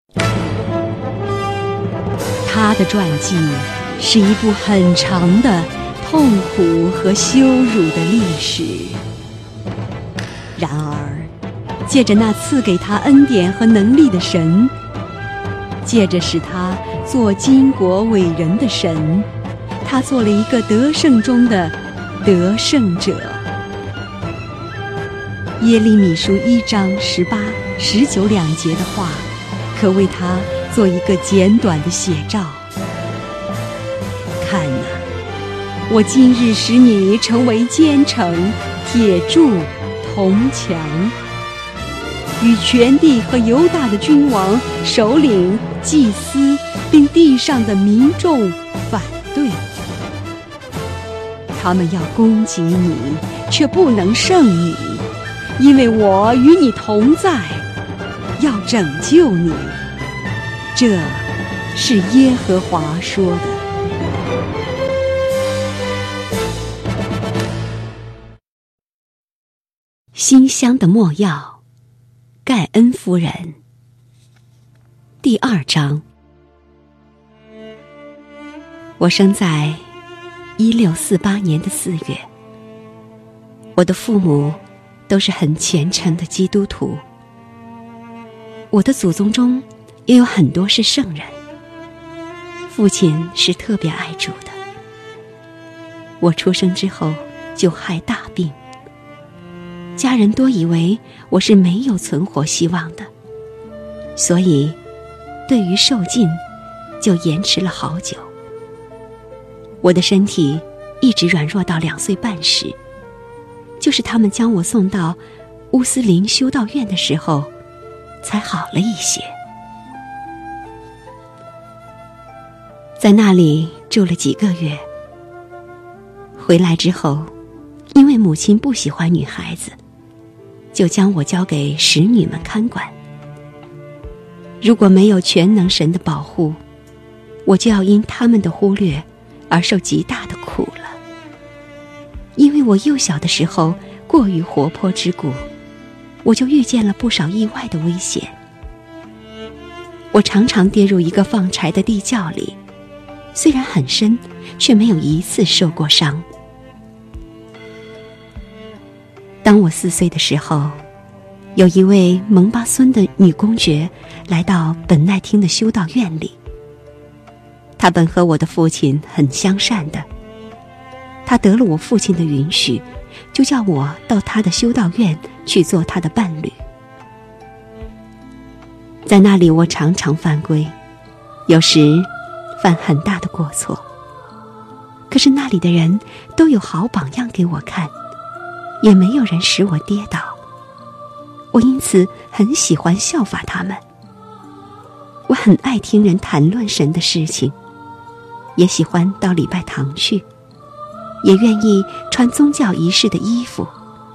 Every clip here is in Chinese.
他的传记是一部很长的痛苦和羞辱的历史。然而，借着那赐给他恩典和能力的神，借着使他做巾帼伟人的神，他做了一个得胜中的得胜者。耶利米书1章18、19两节的话，可为他做一个简短的写照。看哪，我今日使你成为坚城、铁柱、铜墙，与全地和犹大的君王、首领、祭司，并地上的民众反对。他们要攻击你，却不能胜你，因为我与你同在，要拯救你。这是耶和华说的。馨香的没药，盖恩夫人。第2章。我生在1648年的4月，我的父母都是很虔诚的基督徒，我的祖宗中也有很多是圣人。父亲是特别爱主的。我出生之后就害大病，家人多以为我是没有存活希望的，所以对于受尽就延迟了好久。我的身体一直软弱到2岁半时，就是他们将我送到乌斯林修道院的时候才好了一些。在那里住了几个月，回来之后，因为母亲不喜欢女孩子，就将我交给使女们看管。如果没有全能神的保护，我就要因他们的忽略而受极大的苦了。因为我幼小的时候过于活泼之故，我就遇见了不少意外的危险。我常常跌入一个放柴的地窖里，虽然很深，却没有一次受过伤。当我4岁的时候，有一位蒙巴孙的女公爵来到本奈汀的修道院里。她本和我的父亲很相善的，她得了我父亲的允许，就叫我到她的修道院去做她的伴侣。在那里我常常犯规，有时犯很大的过错，可是那里的人都有好榜样给我看，也没有人使我跌倒，我因此很喜欢效法他们。我很爱听人谈论神的事情，也喜欢到礼拜堂去，也愿意穿宗教仪式的衣服。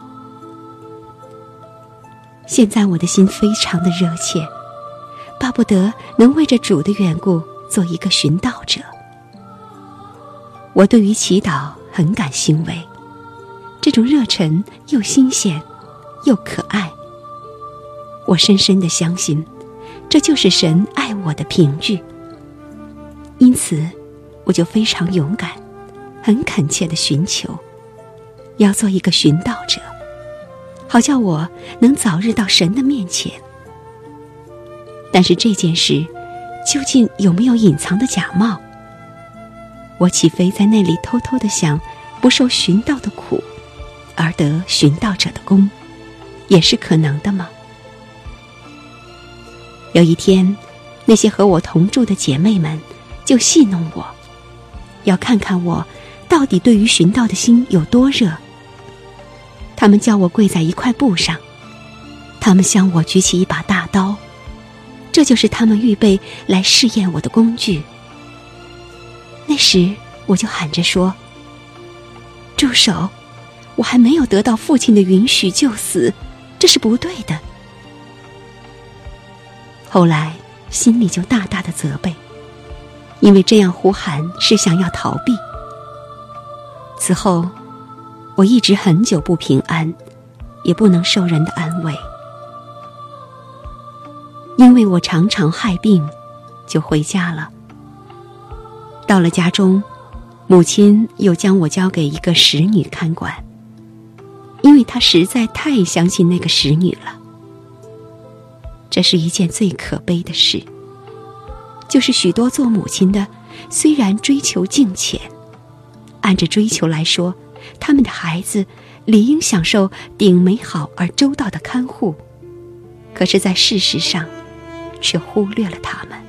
现在我的心非常的热切，巴不得能为着主的缘故做一个寻道者。我对于祈祷很感欣慰，这种热忱又新鲜又可爱。我深深地相信，这就是神爱我的凭据。因此我就非常勇敢，很恳切地寻求，要做一个寻道者，好叫我能早日到神的面前。但是这件事究竟有没有隐藏的假冒？我岂非在那里偷偷地想，不受寻道的苦，而得寻道者的功，也是可能的吗？有一天，那些和我同住的姐妹们就戏弄我，要看看我到底对于寻道的心有多热。他们叫我跪在一块布上，他们向我举起一把大刀，这就是他们预备来试验我的工具。那时我就喊着说：住手，我还没有得到父亲的允许就死，这是不对的。后来心里就大大的责备，因为这样呼喊是想要逃避。此后我一直很久不平安，也不能受人的安慰。 因为我常常害病，就回家了。到了家中，母亲又将我交给一个使女看管，因为她实在太相信那个使女了。这是一件最可悲的事，就是许多做母亲的虽然追求敬虔，按着追求来说，他们的孩子理应享受顶美好而周到的看护，可是在事实上却忽略了他们。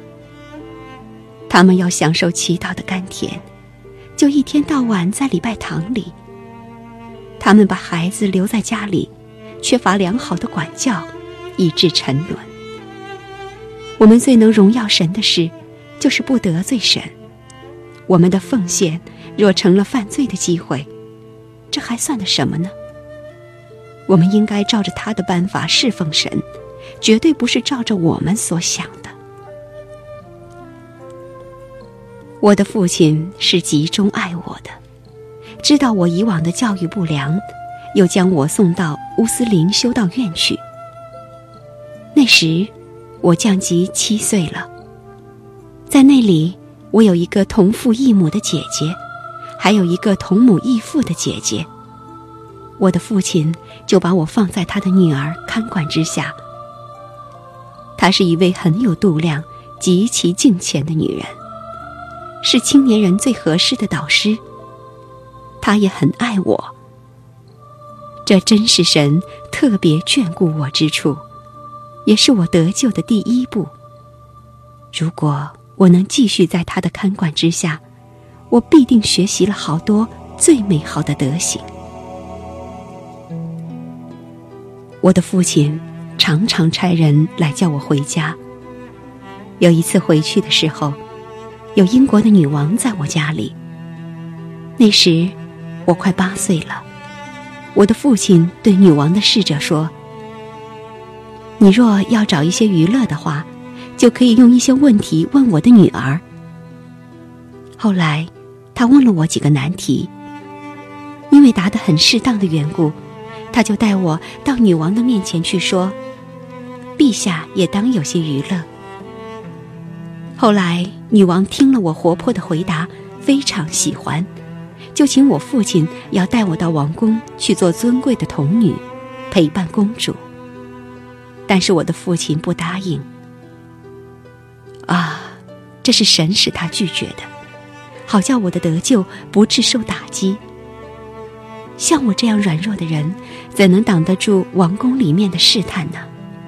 他们要享受祈祷的甘甜，就一天到晚在礼拜堂里。他们把孩子留在家里，缺乏良好的管教，以致沉沦。我们最能荣耀神的事，就是不得罪神。我们的奉献若成了犯罪的机会，这还算得什么呢？我们应该照着他的办法侍奉神，绝对不是照着我们所想的。我的父亲是极钟爱我的，知道我以往的教育不良，又将我送到乌斯林修道院去。那时我降级7岁了，在那里我有一个同父异母的姐姐，还有一个同母异父的姐姐。我的父亲就把我放在他的女儿看管之下。她是一位很有度量、极其敬虔的女人，是青年人最合适的导师。她也很爱我，这真是神特别眷顾我之处，也是我得救的第一步。如果我能继续在她的看管之下，我必定学习了好多最美好的德行。我的父亲常常差人来叫我回家。有一次回去的时候，有英国的女王在我家里。那时我快8岁了。我的父亲对女王的侍者说，你若要找一些娱乐的话，就可以用一些问题问我的女儿。后来他问了我几个难题，因为答得很适当的缘故，他就带我到女王的面前去说，陛下也当有些娱乐。后来女王听了我活泼的回答，非常喜欢，就请我父亲要带我到王宫去做尊贵的童女，陪伴公主。但是我的父亲不答应。这是神使他拒绝的，好叫我的得救不致受打击。像我这样软弱的人，怎能挡得住王宫里面的试探呢？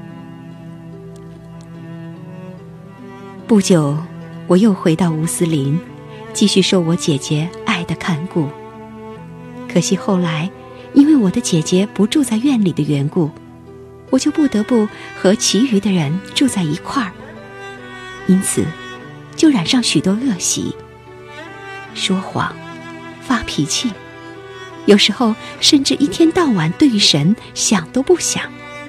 不久，我又回到乌斯林，继续受我姐姐爱的看顾。可惜后来，因为我的姐姐不住在院里的缘故，我就不得不和其余的人住在一块儿，因此就染上许多恶习，说谎、发脾气，有时候甚至一天到晚对于神想都不想。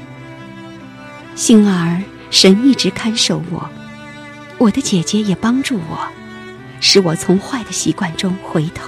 幸而神一直看守我，我的姐姐也帮助我，使我从坏的习惯中回头。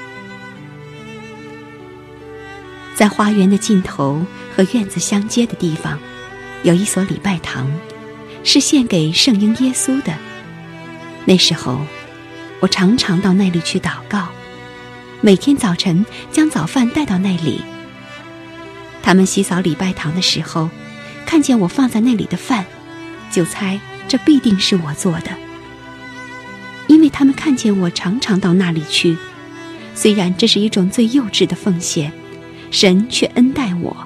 在花园的尽头和院子相接的地方，有一所礼拜堂，是献给圣婴耶稣的。那时候我常常到那里去祷告，每天早晨将早饭带到那里。他们洗扫礼拜堂的时候，看见我放在那里的饭，就猜这必定是我做的。因为他们看见我常常到那里去，虽然这是一种最幼稚的奉献，神却恩待我。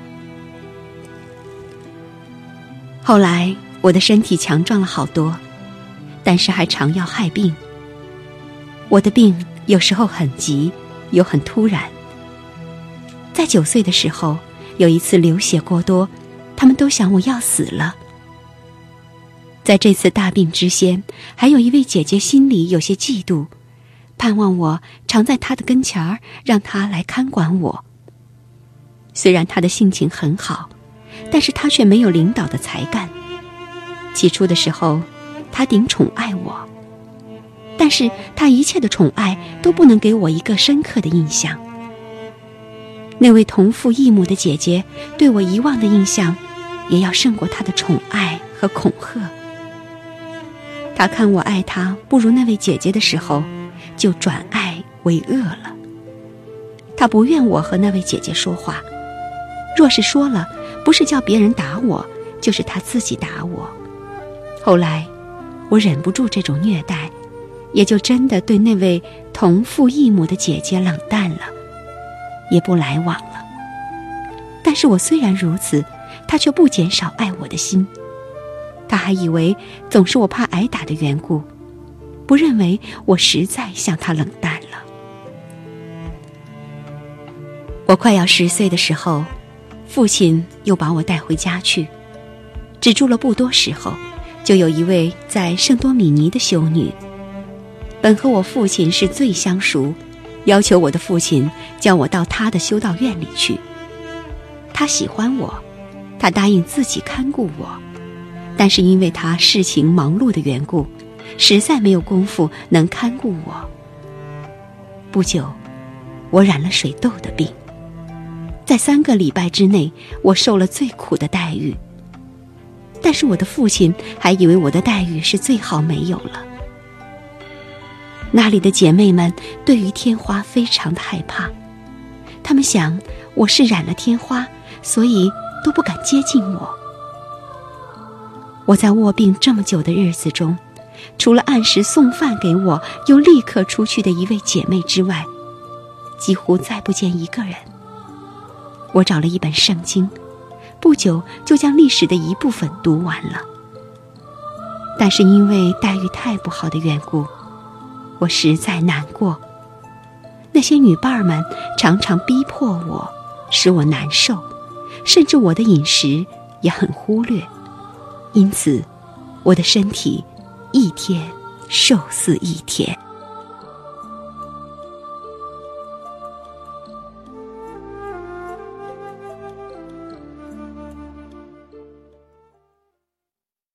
后来我的身体强壮了好多，但是还常要害病。我的病有时候很急，又很突然。在9岁的时候，有一次流血过多，他们都想我要死了。在这次大病之先，还有一位姐姐心里有些嫉妒，盼望我常在她的跟前儿，让她来看管我。虽然她的性情很好，但是她却没有领导的才干。起初的时候，她顶宠爱我，但是她一切的宠爱都不能给我一个深刻的印象。那位同父异母的姐姐对我遗忘的印象，也要胜过她的宠爱和恐吓。他看我爱他不如那位姐姐的时候，就转爱为恶了。他不愿我和那位姐姐说话，若是说了，不是叫别人打我，就是他自己打我。后来我忍不住这种虐待，也就真的对那位同父异母的姐姐冷淡了，也不来往了。但是我虽然如此，他却不减少爱我的心。他还以为总是我怕挨打的缘故，不认为我实在向他冷淡了。我快要10岁的时候，父亲又把我带回家去，只住了不多时候，就有一位在圣多米尼的修女，本和我父亲是最相熟，要求我的父亲叫我到他的修道院里去。他喜欢我，他答应自己看顾我，但是因为他事情忙碌的缘故，实在没有功夫能看顾我。不久，我染了水痘的病，在3个礼拜之内，我受了最苦的待遇。但是我的父亲还以为我的待遇是最好没有了。那里的姐妹们对于天花非常的害怕，她们想我是染了天花，所以都不敢接近我。我在卧病这么久的日子中，除了按时送饭给我又立刻出去的一位姐妹之外，几乎再不见一个人。我找了一本圣经，不久就将历史的一部分读完了。但是因为待遇太不好的缘故，我实在难过。那些女伴们常常逼迫我，使我难受，甚至我的饮食也很忽略，因此我的身体一天瘦似一天。